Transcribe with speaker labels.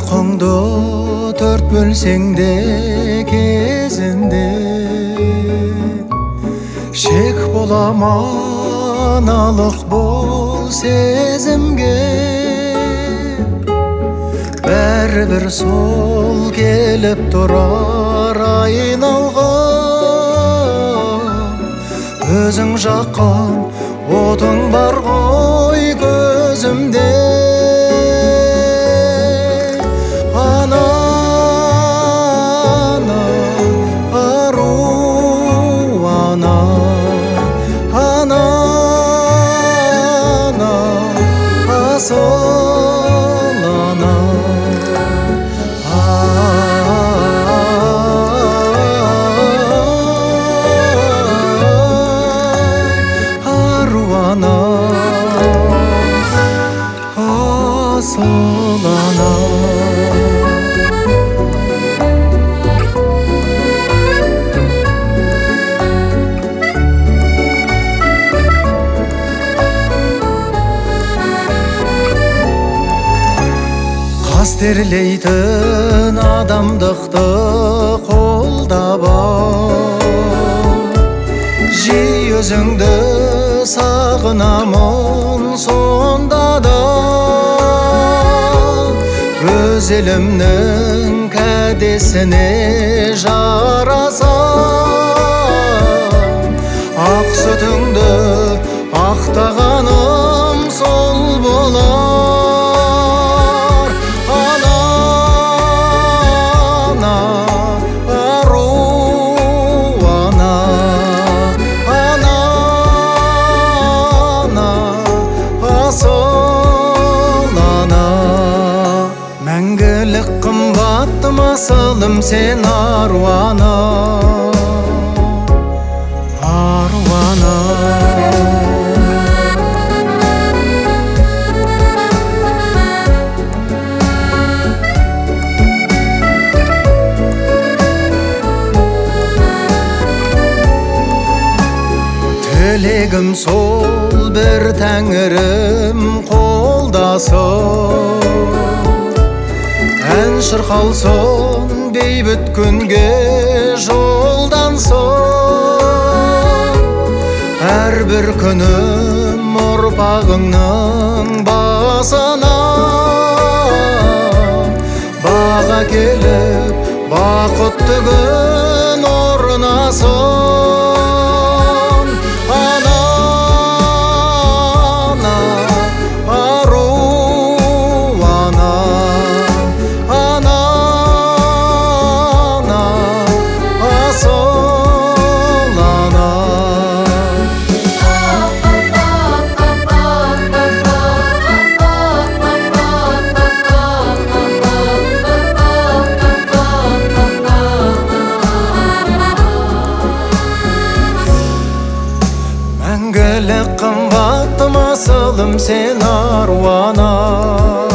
Speaker 1: Uyqoңду төрт бөлсең де кезінде шек боламан аналық бол сезімге бәрібір сол келіп тұрар айналға өзің жаққан отың бар ғой көзімде Қастерлейтін адамдықты қолдап жиі өзіңді сағынамын сонда да өз елімнің кәдесіне жараса ақ сүтіңді ақтағаным сол болар мәңгілік қымбатты масылым сен аруана аруана тілегім сол бір тәңірім қолдасын ән шырқалсын бейбіт күнге жолдансын әрбір күнім ұрпағыңның басына баға келіп бақытты күн орнасын мәңгілік қымбатты масылым сен аруана